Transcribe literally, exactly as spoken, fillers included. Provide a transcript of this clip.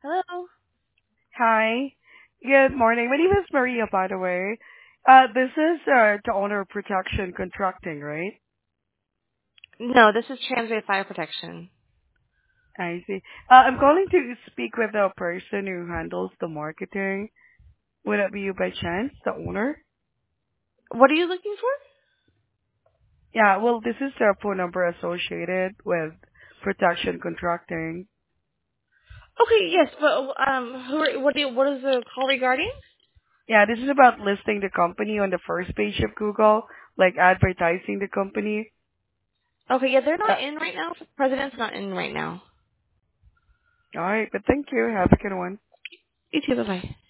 Hello. Hi. Good morning. My name is Maria, by the way. Uh, this is uh, the owner of Protection Contracting, right? No, this is Transway Fire Protection. I see. Uh, I'm calling to speak with the person who handles the marketing. Would that be you by chance, the owner? What are you looking for? Yeah, well, this is the phone number associated with Protection Contracting. Okay, yes, but um, who are, what do you, what is the call regarding? Yeah, this is about listing the company on the first page of Google, like advertising the company. Okay, yeah, they're Uh, not in right now. The president's not in right now. all right, but thank you. Have a good one. You too. Bye bye.